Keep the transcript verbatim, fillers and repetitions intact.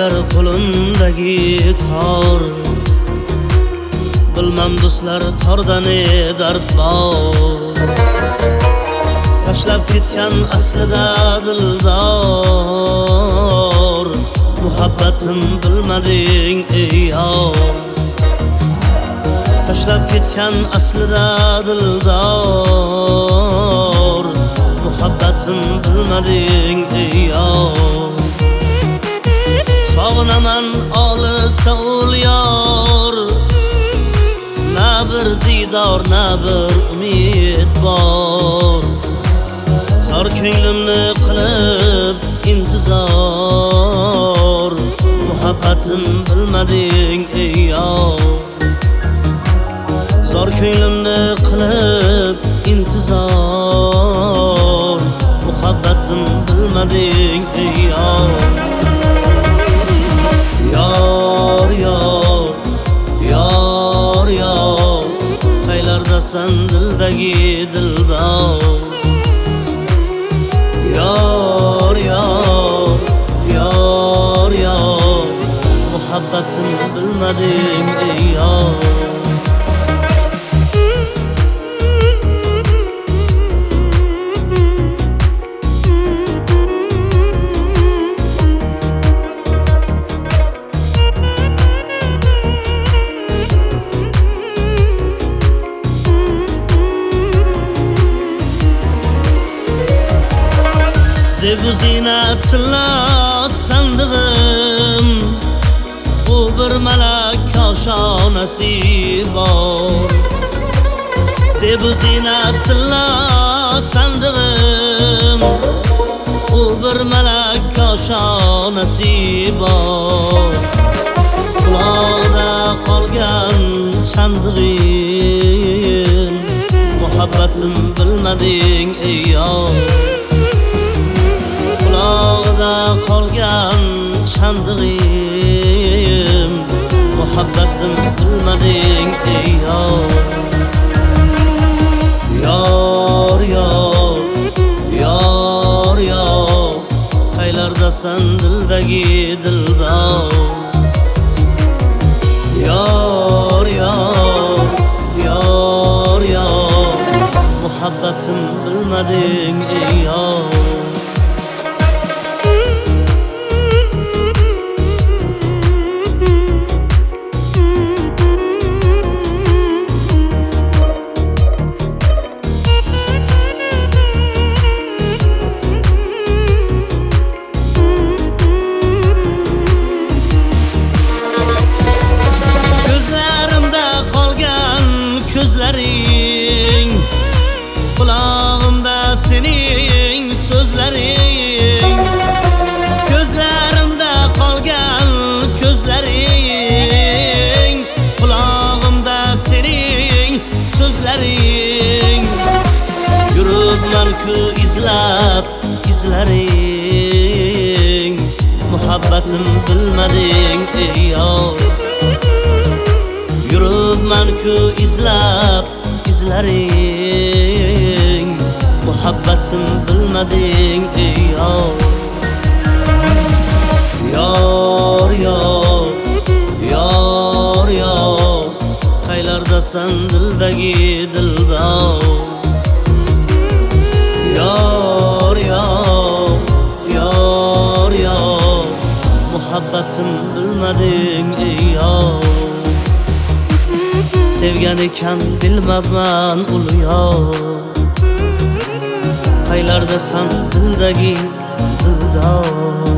ketar qo'limdagi tor. Bilmam do'stlar torda ne dard bor. Tashlab ketgan aslida dildor. Muhabbatim bilmading ey yor. Tashlab ketgan aslida dildor. Muhabbatim bilmading ey yor. Sog'inaman olisda ul yor. Na bir didor, na bir umid bor. Zor ko'nglimni qilib intizor. Muhabbatim bilmading ey yor. Zor ko'nglimni qilib intizor. Muhabbatim bilmading ey yor. Yor yor yor yor, qaylardasan dildagi dildor. Yor yor yor yor, muhabbatim bilmading ey yor. Sevgu zinatla sandığım, bu bir melek kaşanesi var. Sevgu zinatla sandığım, bu bir melek kaşanesi var. Kulağda qolgan sandığım, muhabbatim bilmading ey yor. Kulağda qolgan sandığım, muhabbatim bilmading ey yor. Yor yor yor yor, qaylardasan dildagi dildor. Yor yor yor yor, muhabbatim bilmading ey yor. Gözlerin, kulağımda senin sözlerin. Gözlerimde qolgan közlerin, kulağımda senin sözlerin. Yürübmen-ku izlab izlerin, muhabbatim bilmading ey yor. Yürübmen-ku izlab izlerin, muhabbatim bilmading ey yor. Yor yor yor yor, qaylardasan dildagi dildor. Yor yor yor yor, muhabbatim bilmading ey yor. Sevgan ekan bilmabman ul yor. Qaylardasan dildagi dildor.